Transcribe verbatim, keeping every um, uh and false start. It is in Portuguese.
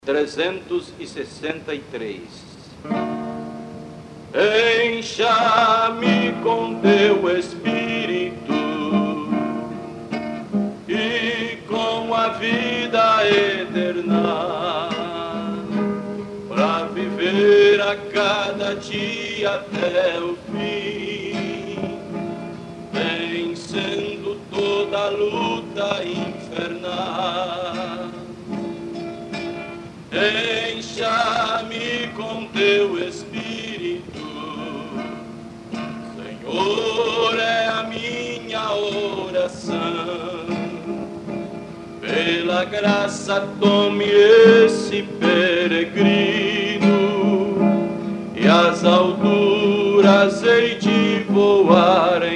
trezentos e sessenta e três. Encha-me com teu Espírito e com a vida eterna, para viver a cada dia até o fim, vencendo toda luta infernal. Encha-me com teu Espírito, Senhor, é a minha oração. Pela graça tome esse peregrino e às alturas hei de voar